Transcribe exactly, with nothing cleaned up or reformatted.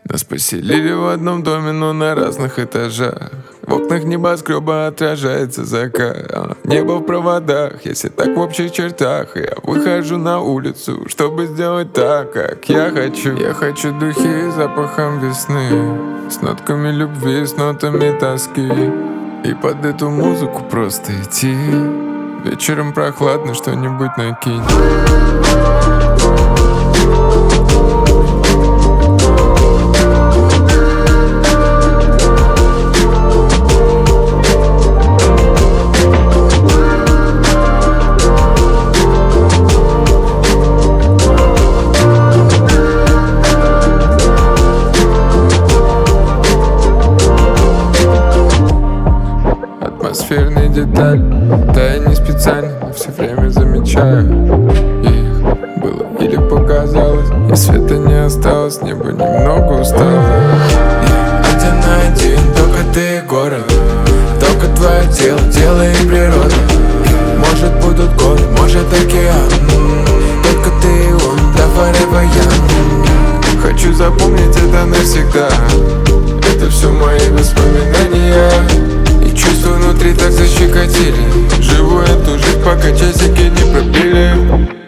Нас поселили в одном доме, но на разных этажах. В окнах небоскреба отражается закат. Небо в проводах, если так в общих чертах. Я выхожу на улицу, чтобы сделать так, как я хочу. Я хочу духи с запахом весны, с нотками любви, с нотами тоски. И под эту музыку просто идти. Вечером прохладно, что-нибудь накинь. Атмосферные детали, да я не специально, но все время замечаю их. Было или показалось, и света не осталось, небо немного устало. Один на один, только ты и город, только твое тело, тело и природа. Может будут годы, может океан, только ты и он, да forever young. Хочу запомнить это навсегда, это все мои воспоминания. И чувства внутри так защекотили. Живу эту жизнь, пока часики не пробили.